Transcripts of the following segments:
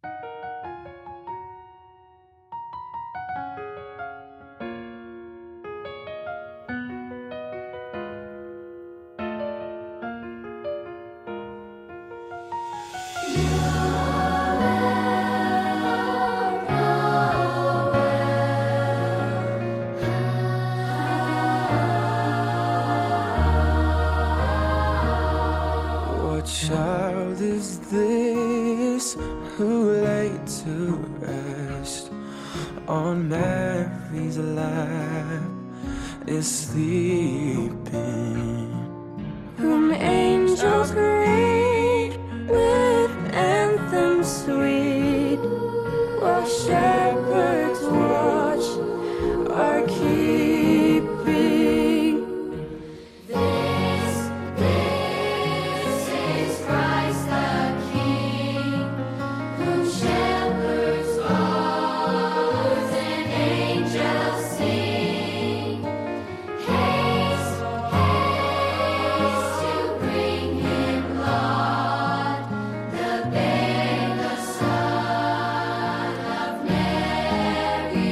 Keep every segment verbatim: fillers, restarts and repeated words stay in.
What child is this who laid to rest on Mary's lap is sleeping, whom angels greet with anthems sweet, while shepherds watch are keeping. This, this is Christ the King, whom shepherds watch and angels sing. Haste, haste to bring him Lord, the babe, the Son of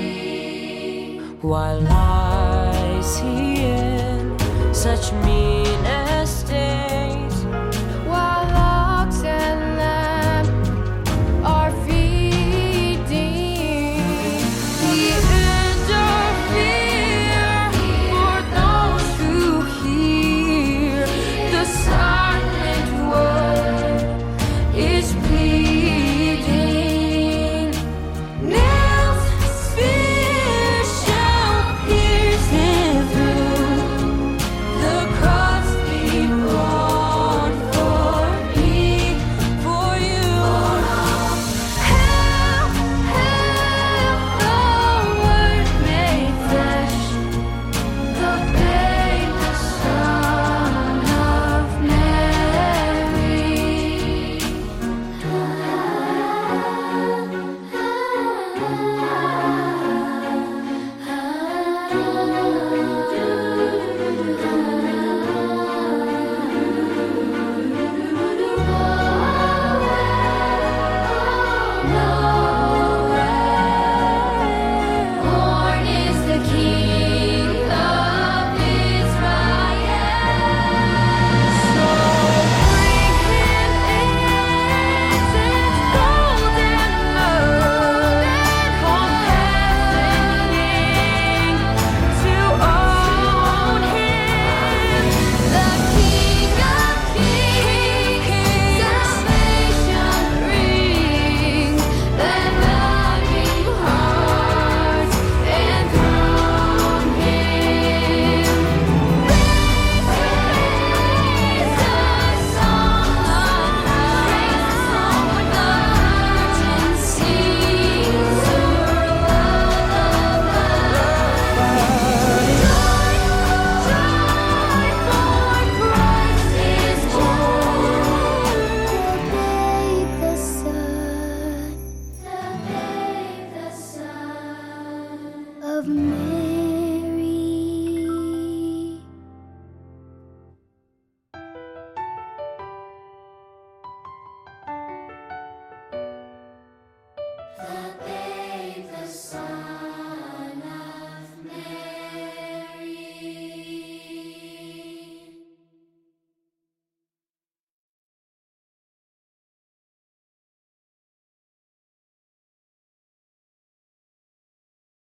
Mary. While lies he in such mean